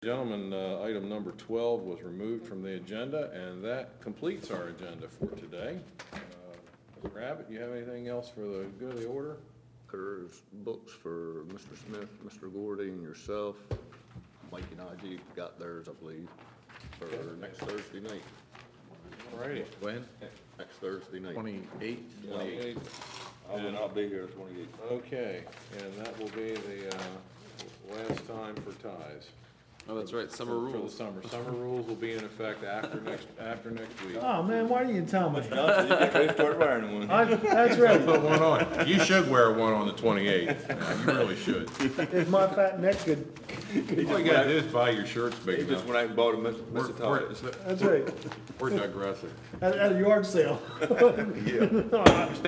Gentlemen, item number 12 was removed from the agenda, and that completes our agenda for today. Mr. Abbott, you have anything else for the good of the order? There's books for Mr. Smith, Mr. Gordy, and yourself. Mike and I got theirs, I believe, for next Thursday night. All righty. When? Next Thursday night. 28th? 28th. I will not be here the 28th. Okay, and that will be the last time for ties. Oh, that's right, summer For the rules. summer. Summer rules will be in effect after next week. Oh, man, why didn't you tell me? Johnson, you get ready to start wearing one. That's right. Put one on. You should wear one on the 28th. You really should. If my fat neck could, All you gotta do is buy your shirts He big just enough. went out and bought a Mr. Todd. that's right. We're digressing. At a yard sale. Yeah.